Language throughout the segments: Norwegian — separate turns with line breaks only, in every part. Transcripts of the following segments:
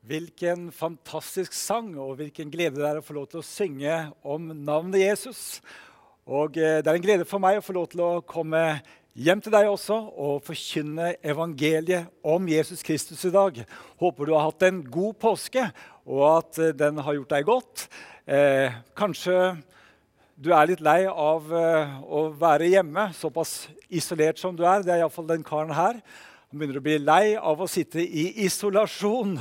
Hvilken fantastisk sang, og hvilken glede det er å få lov til å synge om navnet Jesus. Og det er en glede for meg å få lov til å komme hjem til deg også og forkynne evangeliet om Jesus Kristus i dag. Håper du har hatt en god påske, og at den har gjort deg godt. Kanskje du er litt lei av å være hjemme, såpass isolert som du er. Det er i hvert fall den karen her. Han begynner å bli lei av å sitte i isolasjon.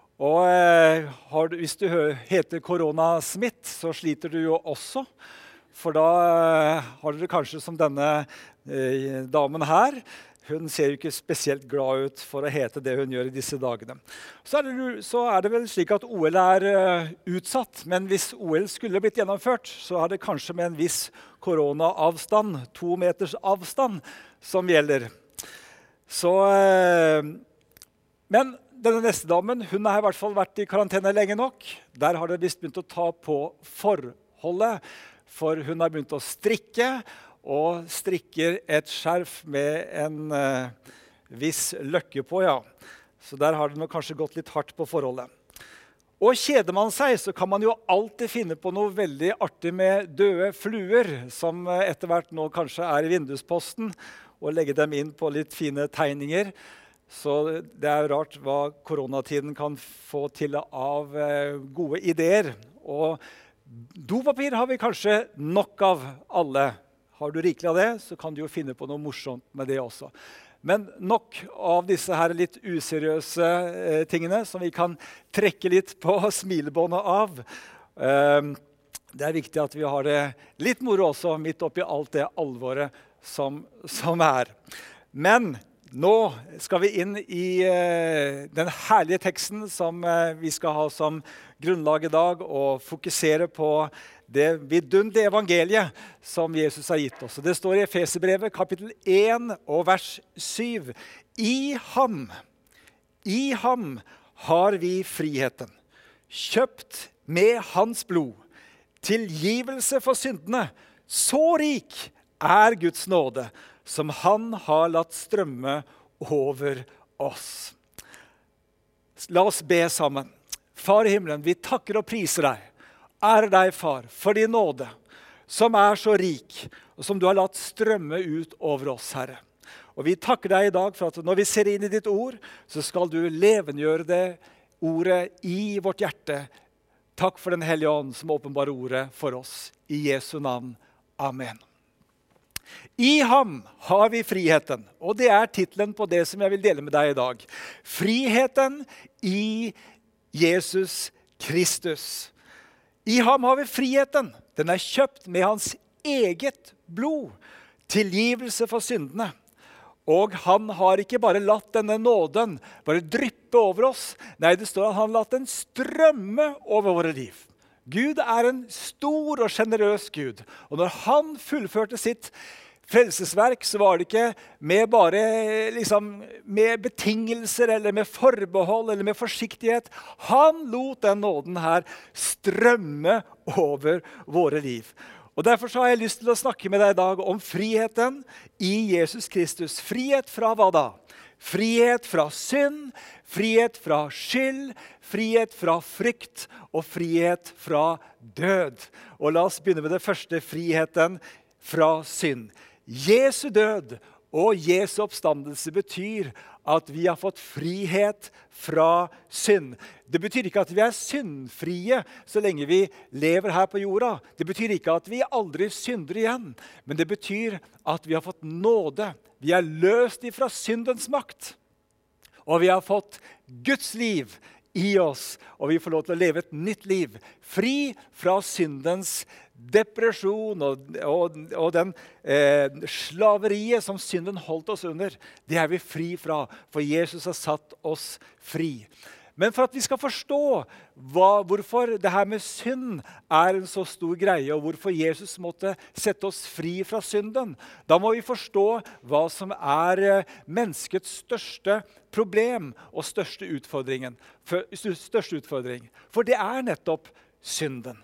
Og hvis du heter koronasmitt, så sliter du jo også. For da har du det kanskje som denne damen her. Hun ser jo ikke spesielt glad ut for å hete det hun gjør i disse dagene. Så er det vel slik at OL er utsatt, men hvis OL skulle blitt gjennomført, så er det kanskje med en viss koronaavstand, 2 meters avstand, som gjelder. Men denne neste damen, hun har i hvert fall vært i karantene lenge nok. Der har det visst begynt å ta på forholdet, for hun har begynt å strikke, og strikker et skjerf med en viss løkke på, ja. Så der har det nok kanskje gått litt hardt på forholdet. Og kjeder man seg, så kan man jo alltid finne på noe veldig artig med døde fluer, som etter hvert nå kanskje er i vindusposten, og legge dem inn på litt fine tegninger. Så det er jo rart hva koronatiden kan få til av gode ideer. Og dopapir har vi kanskje nok av alle. Har du rikelig av det, så kan du jo finne på noe morsomt med det også. Men nok av disse her litt useriøse tingene som vi kan trekke litt på smilebåndet av. Det er viktig at vi har det litt moro også, midt oppi alt det alvoret som er. Men nå skal vi inn i den herlige teksten som vi skal ha som grunnlag i dag, og fokusere på det vidunderlige evangeliet som Jesus har gitt oss. Det står i Efeserbrevet kapittel 1 og vers 7. I ham har vi friheten, kjøpt med hans blod, tilgivelse for syndene. Så rik er Guds nåde, som han har latt strømme over oss. La oss be sammen. Far i himmelen, vi takker og priser deg. Ære deg, far, for din nåde, som er så rik, og som du har latt strømme ut over oss, Herre. Og vi takker deg i dag for at når vi ser inn i ditt ord, så skal du levengjøre det ordet i vårt hjerte. Takk for den hellige ånd som åpenbarer ordet for oss. I Jesu navn. Amen. I ham har vi friheten, og det er titlen på det som jeg vil dele med deg i dag. Friheten i Jesus Kristus. I ham har vi friheten. Den er kjøpt med hans eget blod. Tilgivelse for syndene. Og han har ikke bare latt denne nåden bare dryppe over oss. Nei, det står at han har latt den strømme over våre liv. Gud er en stor og generøs Gud. Og når han fullførte sitt frelsesverk, så var det ikke med betingelser eller med forbehold eller med forsiktighet. Han lot den nåden her strømme over våre liv. Og derfor så har jeg lyst til å snakke med deg i dag om friheten i Jesus Kristus. Frihet fra hva da? Frihet fra synd, frihet fra skyld, frihet fra frykt og frihet fra død. Og la oss begynne med det første, friheten fra synd. Jesu død og Jesu oppstandelse betyr at vi har fått frihet fra synd. Det betyr ikke at vi er syndfrie så lenge vi lever her på jorda. Det betyr ikke at vi aldri synder igjen, men det betyr at vi har fått nåde. Vi er løst ifra syndens makt, og vi har fått Guds liv i oss, og vi får lov til å leve et nytt liv, fri fra syndens depresjon og den slaveriet som synden holdt oss under. Det er vi fri fra, for Jesus har satt oss fri. Men for at vi skal forstå hvorfor det her med synd er en så stor greie, og hvorfor Jesus måtte sette oss fri fra synden, da må vi forstå hva som er menneskets største problem og største utfordring. For det er nettopp synden.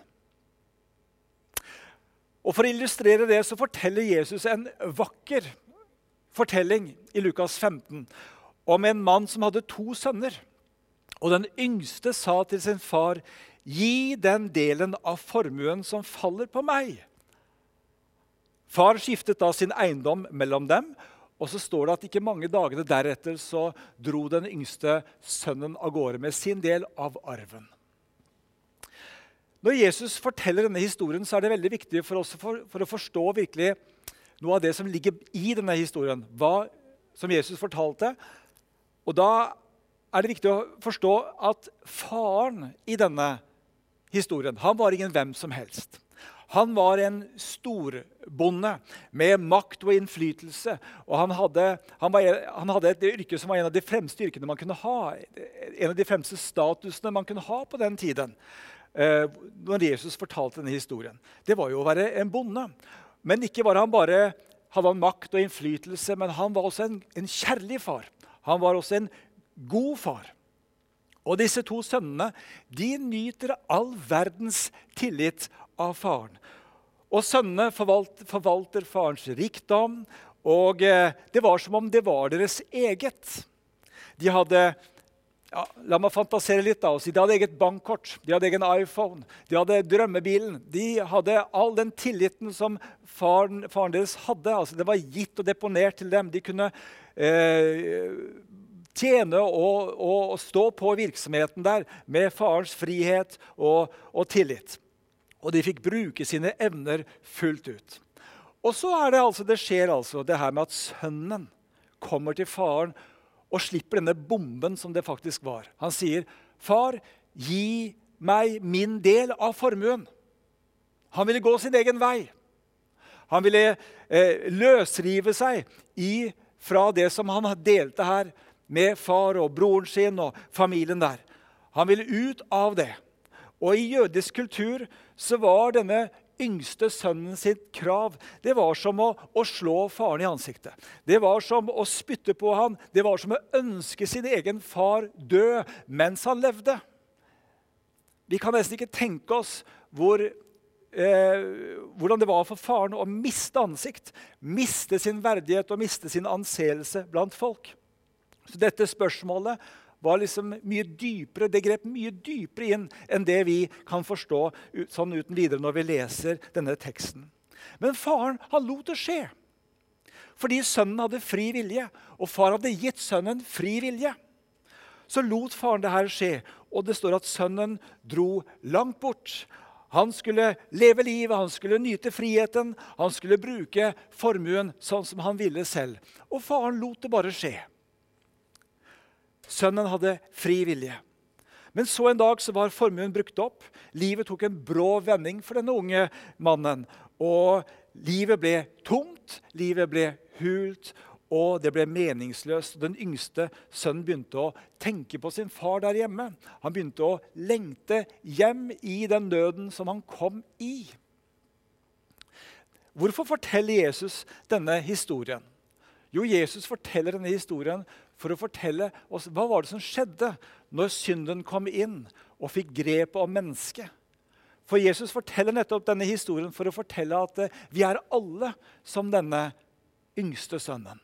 Og for å illustrere det så forteller Jesus en vakker fortelling i Lukas 15 om en mann som hadde 2 sønner. Og den yngste sa til sin far, gi den delen av formuen som faller på meg. Far skiftet da sin eiendom mellom dem, og så står det at ikke mange dagene deretter så dro den yngste sønnen av gårde med sin del av arven. Når Jesus forteller denne historien, så er det veldig viktig for oss for å forstå virkelig noe av det som ligger i denne historien, hva som Jesus fortalte. Og da er det viktig å forstå at faren i denne historien, han var ingen hvem som helst. Han var en storbonde med makt og innflytelse, og han hadde et yrke som var en av de fremste yrkene man kunne ha, en av de fremste statusene man kunne ha på den tiden, når Jesus fortalte denne historien. Det var jo å være en bonde. Men ikke var han bare hadde han makt og innflytelse, men han var også en kjærlig far. Han var også en god far. Og disse to sønnene, de nyter all verdens tillit av faren. Og sønnene forvalter farens rikdom, og det var som om det var deres eget. De hadde, la meg fantasere litt da, de hadde eget bankkort, de hadde egen iPhone, de hadde drømmebilen, de hadde all den tilliten som faren deres hadde. Altså, det var gitt og deponert til dem. De kunne tjene og stå på virksomheten der med farens frihet og tillit. Og de fikk bruke sine evner fullt ut. Og så det skjer det her med at sønnen kommer til faren og slipper denne bomben som det faktisk var. Han sier, far, gi meg min del av formuen. Han ville gå sin egen vei. Han ville løsrive seg fra det som han delte her med far og broren sin og familien der. Han ville ut av det. Og i jødisk kultur så var denne yngste sønnen sitt krav, det var som å slå faren i ansiktet. Det var som å spytte på han. Det var som å ønske sin egen far død mens han levde. Vi kan nesten ikke tenke oss hvordan det var for faren å miste ansikt, miste sin verdighet og miste sin anseelse blant folk. Så dette spørsmålet var liksom mye dypere, det grep mye dypere inn enn det vi kan forstå sånn uten videre når vi leser denne teksten. Men faren, han lot det skje. Fordi sønnen hadde fri vilje, og far hadde gitt sønnen fri vilje. Så lot faren det her skje, og det står at sønnen dro langt bort. Han skulle leve livet, han skulle nyte friheten, han skulle bruke formuen sånn som han ville selv. Og faren lot det bare skje. Sønnen hadde fri vilje. Men så en dag så var formuen brukt opp. Livet tok en brå vending for denne unge mannen. Og livet ble tomt, livet ble hult, og det ble meningsløst. Den yngste sønnen begynte å tenke på sin far der hjemme. Han begynte å lengte hjem i den nøden som han kom i. Hvorfor forteller Jesus denne historien? Jo, Jesus forteller denne historien for å fortelle oss hva var det som skjedde når synden kom inn og fikk grep om mennesket. For Jesus forteller nettopp denne historien for å fortelle at vi er alle som denne yngste sønnen.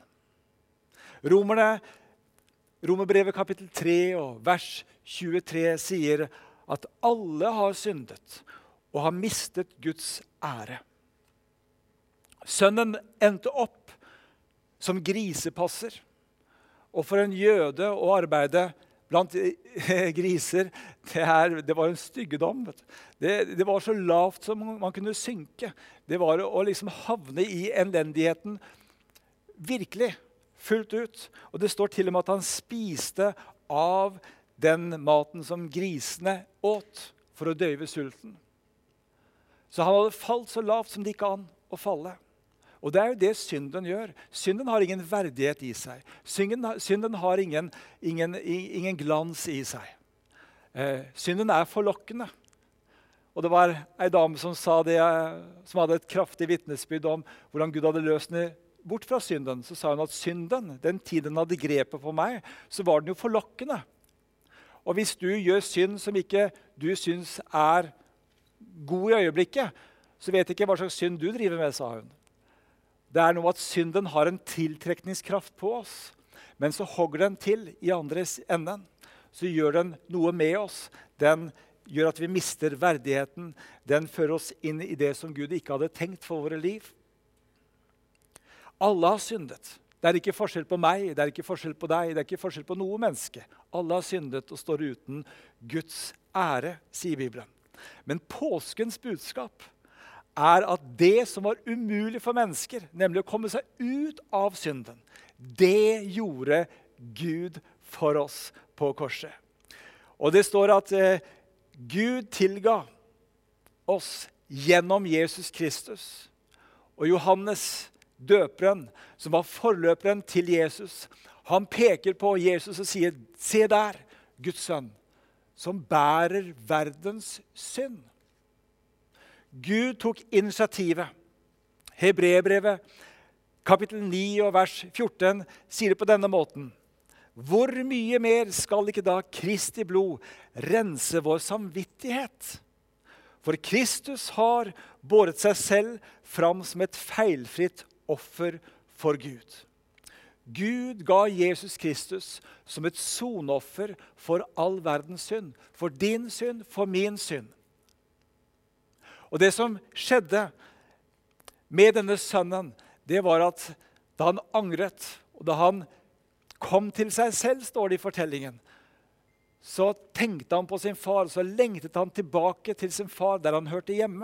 Romerbrevet kapittel 3 og vers 23 sier at alle har syndet og har mistet Guds ære. Sønnen endte opp som grisepasser. Og for en jøde å arbeide blant griser, det var en styggedom. Det var så lavt som man kunne synke. Det var å liksom havne i elendigheten virkelig, fullt ut. Og det står til og med at han spiste av den maten som grisene åt for å døyve sulten. Så han hadde falt så lavt som det gikk an å falle. Og det er jo det synden gjør. Synden har ingen verdighet i seg. Synden har ingen glans i seg. Synden er forlokkende. Og det var en dame som sa det, som hadde et kraftig vitnesbyrd om hvordan Gud hadde løst henne bort fra synden. Så sa hun at synden, den tiden hadde grepet på meg, så var den jo forlokkende. Og hvis du gjør synd som ikke du syns er god i øyeblikket, så vet jeg ikke hva slags synd du driver med, sa hun. Det er noe at synden har en tiltrekningskraft på oss, men så hogger den til i andres enden. så gjør den noe med oss. Den gjør at vi mister verdigheten. Den fører oss inn i det som Gud ikke hadde tenkt for våre liv. Alle har syndet. Det er ikke forskjell på meg, det er ikke forskjell på deg, det er ikke forskjell på noe menneske. Alle har syndet og står uten Guds ære, sier Bibelen. Men påskens budskap er at det som var umulig for mennesker, nemlig å komme seg ut av synden, det gjorde Gud for oss på korset. Og det står at Gud tilga oss gjennom Jesus Kristus. Og Johannes døperen, som var forløperen til Jesus, han peker på Jesus og sier, se der, Guds sønn, som bærer verdens synd. Gud tok initiativet. Hebreerbrevet, kapittel 9 og vers 14, sier det på denne måten. Hvor mye mer skal ikke da Kristi blod rense vår samvittighet? For Kristus har båret seg selv fram som et feilfritt offer for Gud. Gud ga Jesus Kristus som et sonoffer for all verdens synd. For din synd, for min synd. Og det som skjedde med denne sønnen, det var at da han angret, og da han kom til seg selv, står det i fortellingen, så tenkte han på sin far, så lengtet han tilbake til sin far der han hørte hjemme.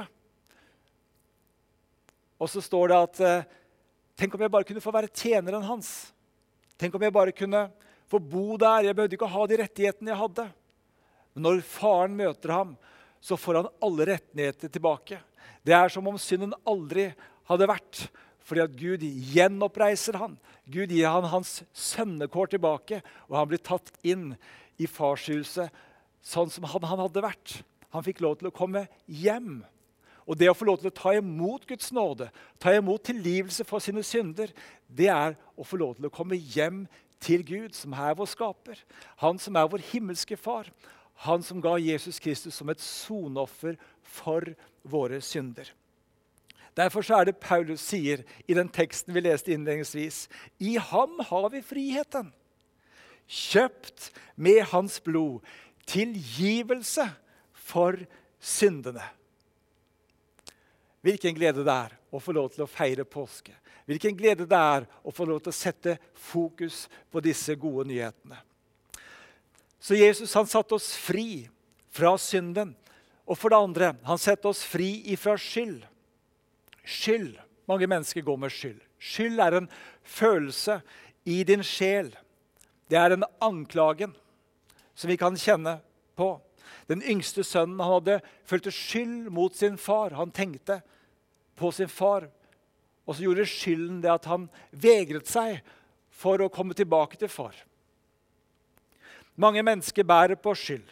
Og så står det at tenk om jeg bare kunne få være tjeneren hans. Tenk om jeg bare kunne få bo der. Jeg behøvde ikke ha de rettighetene jeg hadde. Men når faren møter ham, så får han alle rettigheter tilbake. Det er som om synden aldri hadde vært. Fordi at Gud gjenoppreiser han. Gud gir han hans sønnekår tilbake, og han blir tatt inn i farshuset sånn som han hadde vært. Han fikk lov til å komme hjem. Og det å få lov til å ta imot Guds nåde, ta imot tilgivelse for sine synder, det er å få lov til å komme hjem til Gud, som er vår skaper. Han som er vår himmelske far. Han som ga Jesus Kristus som et sonoffer for våre synder. Derfor så er det Paulus sier i den teksten vi leste innledningsvis. I ham har vi friheten. Kjøpt med hans blod. Tilgivelse for syndene. Hvilken glede det er å få lov til å feire påske. Hvilken glede det er å få lov til å sette fokus på disse gode nyhetene. Så Jesus han satte oss fri fra synden. Og for det andre, han satte oss fri ifra skyld. Skyld. Mange mennesker går med skyld. Skyld er en følelse i din sjel. Det er en anklagen som vi kan kjenne på. Den yngste sønnen han hadde følte skyld mot sin far. Han tenkte på sin far. Og så gjorde skylden det at han vegret seg for å komme tilbake til far. Mange mennesker bærer på skyld.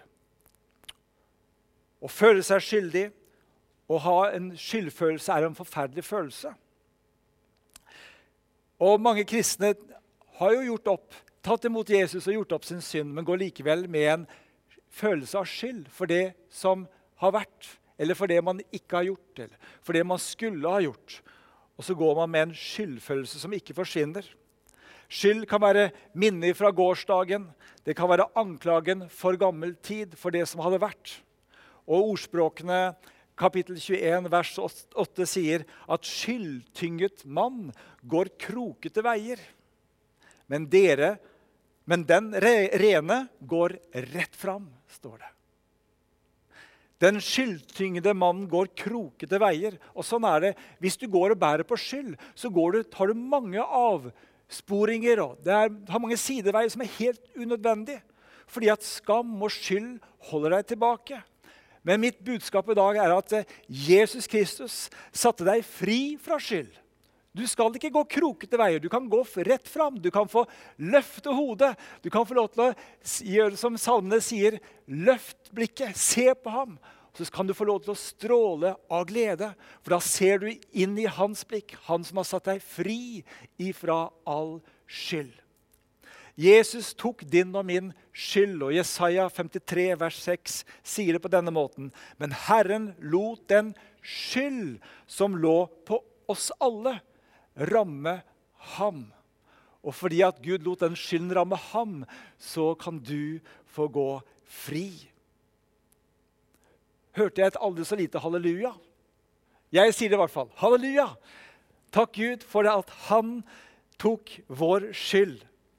Å føle seg skyldig, å ha en skyldfølelse er en forferdelig følelse. Og mange kristne har jo tatt imot Jesus og gjort opp sin synd, men går likevel med en følelse av skyld for det som har vært, eller for det man ikke har gjort, eller for det man skulle ha gjort. Og så går man med en skyldfølelse som ikke forsvinner. Skyld kan være minner fra gårsdagen. Det kan være anklagen for gammel tid, for det som hadde vært. Og ordspråkene kapittel 21, vers 8 sier at skyldtynget mann går krokete veier. Men den rene går rett fram, står det. Den skyldtyngede mannen går krokete veier. Og sånn er det. Hvis du går og bærer på skyld, så har du mange avsporinger. Og det har mange sideveier som er helt unødvendige. Fordi at skam og skyld holder deg tilbake. Men mitt budskap i dag er at Jesus Kristus satte deg fri fra skyld. Du skal ikke gå krokete veier, du kan gå rett fram, du kan få løfte hodet, du kan få lov til å gjøre som salmene sier, løft blikket, se på ham, så kan du få lov til å stråle av glede, for da ser du inn i hans blikk, han som har satt deg fri ifra all skyld. Jesus tok din og min skyld, og Jesaja 53, vers 6 sier det på denne måten, men Herren lot den skyld som lå på oss alle, ramme ham. Og fordi at Gud lot den skylden ramme ham, så kan du få gå fri. Hørte jeg et aldri så lite halleluja? Jeg sier det i hvert fall. Halleluja! Takk Gud for at han tok vår skyld.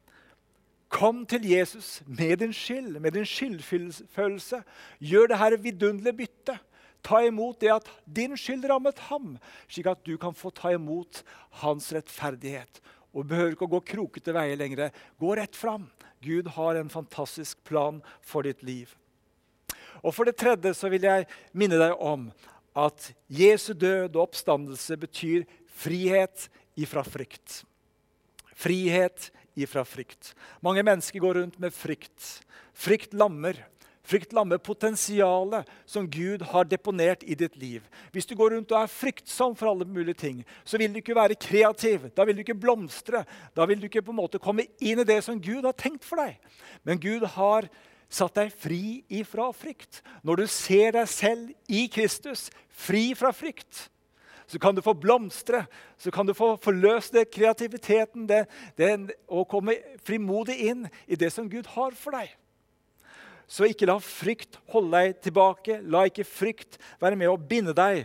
Kom til Jesus med din skyld, med din skyldfølelse. Gjør det her vidunderlige byttet. Ta imot det at din skyld rammet ham, slik at du kan få ta imot hans rettferdighet. Og behøver ikke å gå krokete veier lenger. Gå rett fram. Gud har en fantastisk plan for ditt liv. Og for det tredje så vil jeg minne deg om at Jesu død og oppstandelse betyr frihet ifra frykt. Frihet ifra frykt. Mange mennesker går rundt med frykt. Frykt lammer. Frykt lammer potensialet som Gud har deponert i ditt liv. Hvis du går rundt og er fryktsom for alle mulige ting, så vil du ikke være kreativ. Da vil du ikke blomstre. Da vil du ikke på en måte komme inn i det som Gud har tenkt for deg. Men Gud har satt deg fri ifra frykt. Når du ser deg selv i Kristus, fri fra frykt, så kan du få blomstre, så kan du få forløse kreativiteten og komme frimodig inn i det som Gud har for deg. Så ikke la frykt holde deg tilbake. La ikke frykt være med å binde deg.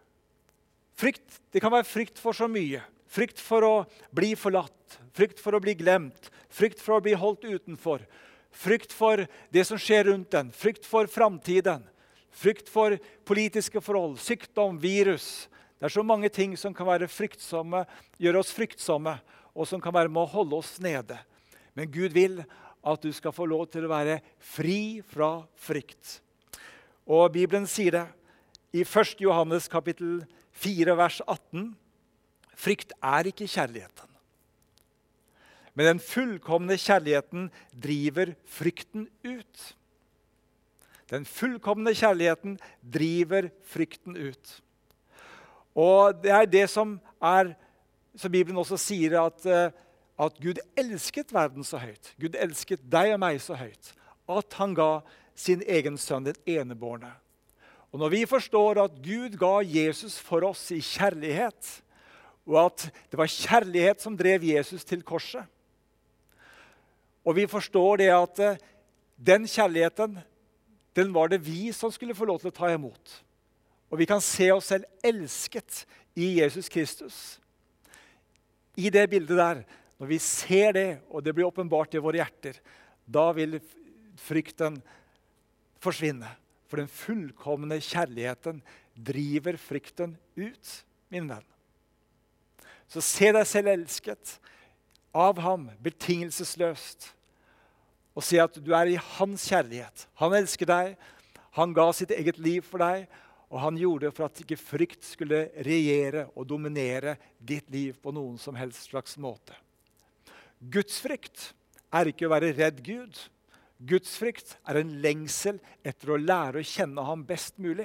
Frykt, det kan være frykt for så mye. Frykt for å bli forlatt. Frykt for å bli glemt. Frykt for å bli holdt utenfor. Frykt for det som skjer rundt den. Frykt for framtiden. Frykt for politiske forhold, sykdom, virus. Det er så mange ting som kan være fryktsomme, gjøre oss fryktsomme, og som kan være med å holde oss nede. Men Gud vil at du skal få lov til å være fri fra frykt. Og Bibelen sier det i 1. Johannes kapittel 4, vers 18. Frykt er ikke kjærligheten. Men den fullkomne kjærligheten driver frykten ut. Den fullkomne kjærligheten driver frykten ut. Og det er det som Bibelen også sier at Gud elsket verden så høyt. Gud elsket deg og meg så høyt. At han ga sin egen sønn, den enebårne. Og når vi forstår at Gud ga Jesus for oss i kjærlighet, og at det var kjærlighet som drev Jesus til korset, og vi forstår det at den kjærligheten, den var det vi som skulle få lov til å ta imot. Og vi kan se oss selv elsket i Jesus Kristus. I det bildet der, når vi ser det, og det blir åpenbart i våre hjerter, da vil frykten forsvinne. For den fullkomne kjærligheten driver frykten ut, min venn. Så se deg selv elsket av ham, betingelsesløst. Og se at du er i hans kjærlighet. Han elsker deg, han ga sitt eget liv for deg, og han gjorde det for at ikke frykt skulle regjere og dominere ditt liv på noen som helst slags måte. Guds frykt er ikke å være redd Gud. Guds frykt er en lengsel etter å lære å kjenne ham best mulig.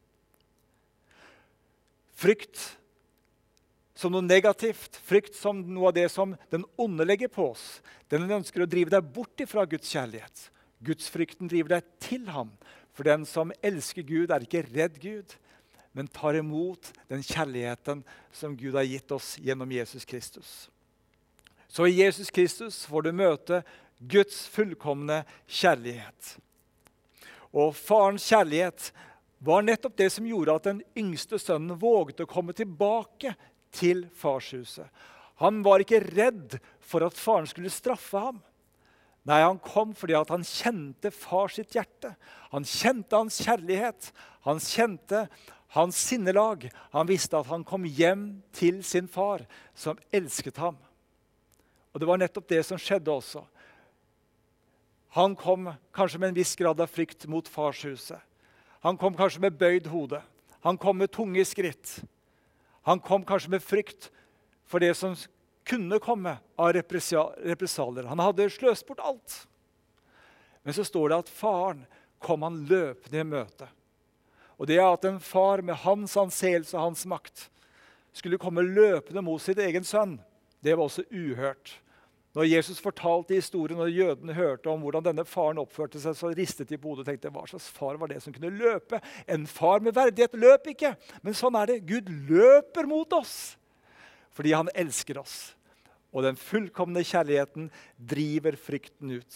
Frykt som noe negativt, frykt som noe av det som den onde legger på oss. Den ønsker å drive deg bort ifra Guds kjærlighet. Guds frykten driver deg til ham. For den som elsker Gud er ikke redd Gud, men tar imot den kjærligheten som Gud har gitt oss gjennom Jesus Kristus. Så i Jesus Kristus får du møte Guds fullkomne kjærlighet. Og farens kjærlighet var nettopp det som gjorde at den yngste sønnen vågte å komme tilbake til farshuset. Han var ikke redd for at faren skulle straffe ham. Nei, han kom fordi at han kjente far sitt hjerte. Han kjente hans kjærlighet. Han kjente hans sinnelag. Han visste at han kom hjem til sin far, som elsket ham. Og det var nettopp det som skjedde også. Han kom kanskje med en viss grad av frykt mot farshuset. Han kom kanskje med bøyd hode. Han kom med tunge skritt. Han kom kanskje med frykt for det som kunne komme av represalier. Han hadde sløst bort alt. Men så står det at faren kom han løpende i møte. Og det er at en far med hans anseelse og hans makt skulle komme løpende mot sitt egen sønn. Det var også uhørt. Når Jesus fortalte historien, og jødene hørte om hvordan denne faren oppførte seg, så ristet de på hodet og tenkte, hva slags far var det som kunne løpe? En far med verdighet løp ikke. Men sånn er det. Gud løper mot oss. Fordi han elsker oss. Og den fullkomne kjærligheten driver frykten ut.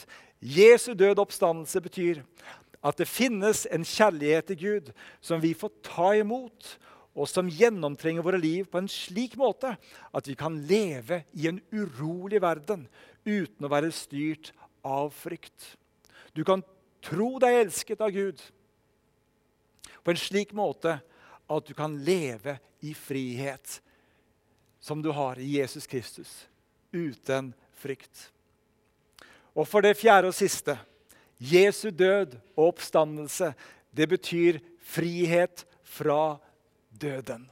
Jesu død oppstandelse betyr at det finnes en kjærlighet til Gud som vi får ta imot, og som gjennomtrenger våre liv på en slik måte at vi kan leve i en urolig verden uten å være styrt av frykt. Du kan tro deg elsket av Gud på en slik måte at du kan leve i frihet som du har i Jesus Kristus, uten frykt. Og for det fjerde og siste, Jesu død og oppstandelse, det betyr frihet fra døden.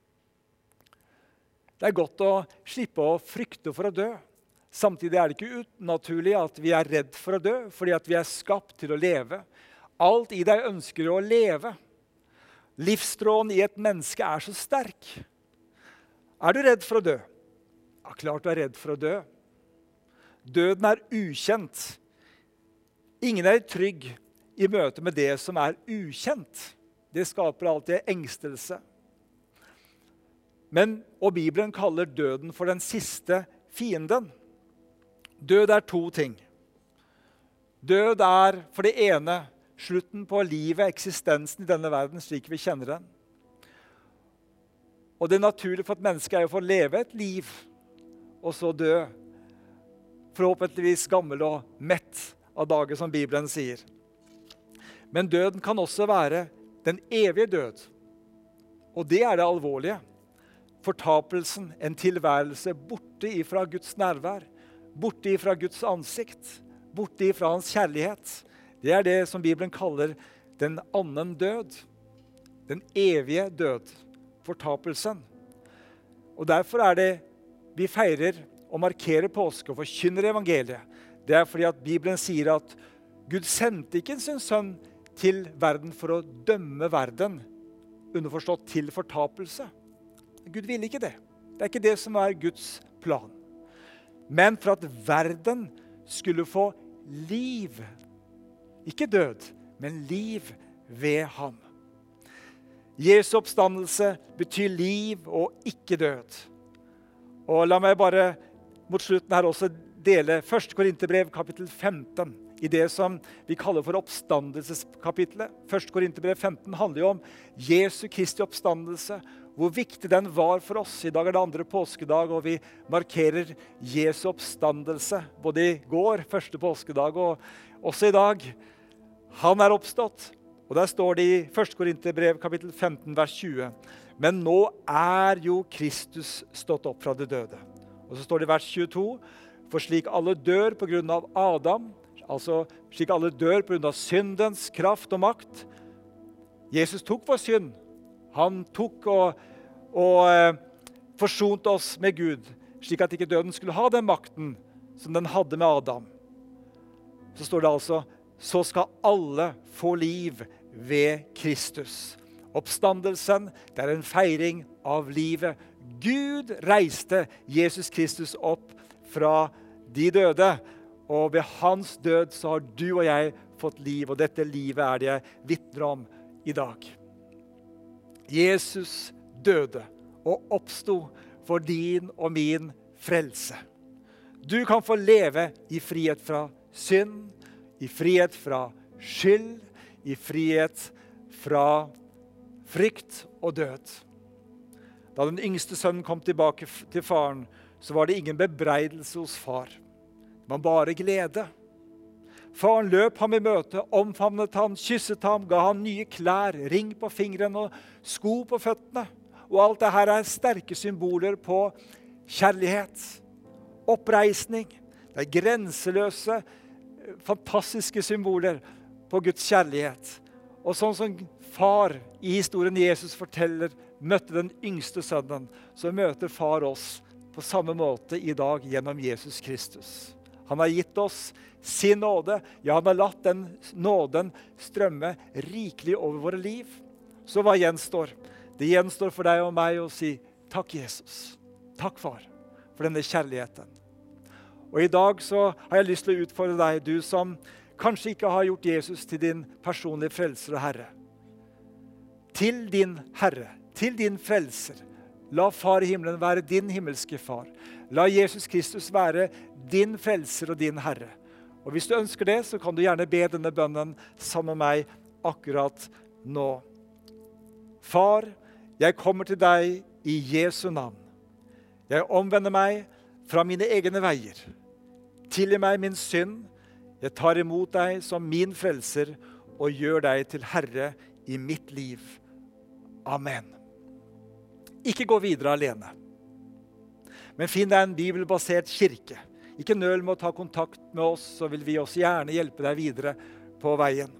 Det er godt å slippe å frykte for å dø. Samtidig er det ikke unaturlig at vi er redd for å dø, fordi at vi er skapt til å leve. Alt i deg ønsker å leve. Livstråden i et menneske er så sterk. Er du redd for å dø? Ja, klart du er redd for å dø. Døden er ukjent. Ingen er trygg i møte med det som er ukjent. Det skaper alltid engstelse. Og Bibelen kaller døden for den siste fienden. Død er to ting. Død er for det ene slutten på livet, eksistensen i denne verden slik vi kjenner den. Og det naturlige for et menneske er å få leve et liv, og så dø. Forhåpentligvis gammel og mett av dager, som Bibelen sier. Men døden kan også være den evige død. Og det er det alvorlige. Fortapelsen, en tilværelse borte ifra Guds nærvær, borte ifra Guds ansikt, borte ifra hans kjærlighet. Det er det som Bibelen kaller den annen død. Den evige død. Fortapelsen. Og derfor er det vi feirer og markerer påske og forkynner evangeliet. Det er fordi at Bibelen sier at Gud sendte ikke sin sønn til verden for å dømme verden, underforstått til fortapelse. Gud ville ikke det. Det er ikke det som er Guds plan. Men for at verden skulle få liv. Ikke død, men liv ved ham. Jesu oppstandelse betyr liv og ikke død. Og la meg bare mot slutten her også dele 1. Korinterbrev kapittel 15 i det som vi kaller for oppstandelseskapitlet. 1. Korinterbrev 15 handler jo om Jesu Kristi oppstandelse, hvor viktig den var for oss. I dag er det andre påskedag, og vi markerer Jesu oppstandelse, både i går, første påskedag, og også i dag. Han er oppstått, og der står det i 1. Korinterbrev kapittel 15, vers 20. Men nå er jo Kristus stått opp fra de døde. Og så står det i vers 22, for slik alle dør på grunn av Adam, altså slik alle dør på grunn av syndens kraft og makt. Jesus tok vår synd. Han tok og forsonte oss med Gud, slik at ikke døden skulle ha den makten som den hadde med Adam. Så står det altså, så skal alle få liv ved Kristus. Oppstandelsen, det er en feiring av livet. Gud reiste Jesus Kristus opp fra de døde, og ved hans død så har du og jeg fått liv, og dette livet er det jeg vitner om i dag. Jesus døde og oppsto for din og min frelse. Du kan få leve i frihet fra synd, i frihet fra skyld, i frihet fra frykt og død. Da den yngste sønnen kom tilbake til faren, så var det ingen bebreidelse hos far. Det var bare glede. Faren løp ham i møte, omfavnet ham, kysset ham, ga ham nye klær, ring på fingrene og sko på føttene. Og alt det her er sterke symboler på kjærlighet, oppreisning. Det er grenseløse, fantastiske symboler på Guds kjærlighet. Og sånn som far i historien Jesus forteller, møtte den yngste sønnen, så møter far oss på samme måte i dag gjennom Jesus Kristus. Han har gitt oss sin nåde. Ja, han har latt den nåden strømme rikelig over våre liv. Så hva gjenstår? Det gjenstår for deg og meg å si takk Jesus. Takk far for denne kjærligheten. Og i dag så har jeg lyst til å utfordre deg, du som kanskje ikke har gjort Jesus til din personlige frelser og herre. Til din herre, til din frelser. La far i himmelen være din himmelske far. La Jesus Kristus være din frelser og din herre. Og hvis du ønsker det, så kan du gjerne be denne bønnen sammen med meg akkurat nå. Far, jeg kommer til deg i Jesu navn. Jeg omvender meg fra mine egne veier. Tilgi meg min synd. Jeg tar imot deg som min frelser og gjør deg til Herre i mitt liv. Amen. Ikke gå videre alene. Men finn deg en bibelbasert kirke. Ikke nøl med å ta kontakt med oss, så vil vi også gjerne hjelpe deg videre på veien.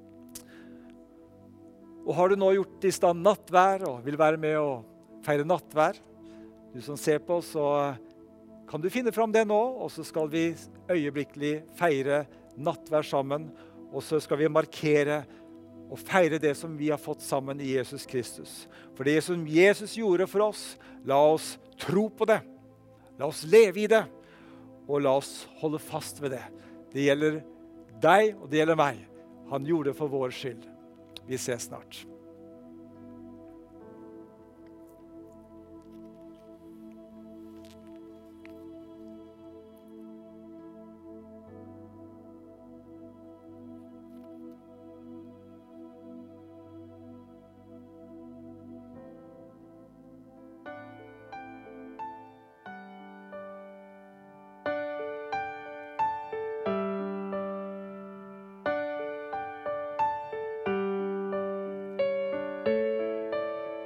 Og har du nå gjort i stand nattvær og vil være med å feire nattvær, du som ser på, så kan du finne fram det nå, og så skal vi øyeblikkelig feire nattvær sammen, og så skal vi markere og feire det som vi har fått sammen i Jesus Kristus. For det som Jesus gjorde for oss, la oss tro på det. La oss leve i det, og la oss holde fast ved det. Det gjelder deg, og det gjelder meg. Han gjorde det for vår skyld. Vi ses snart.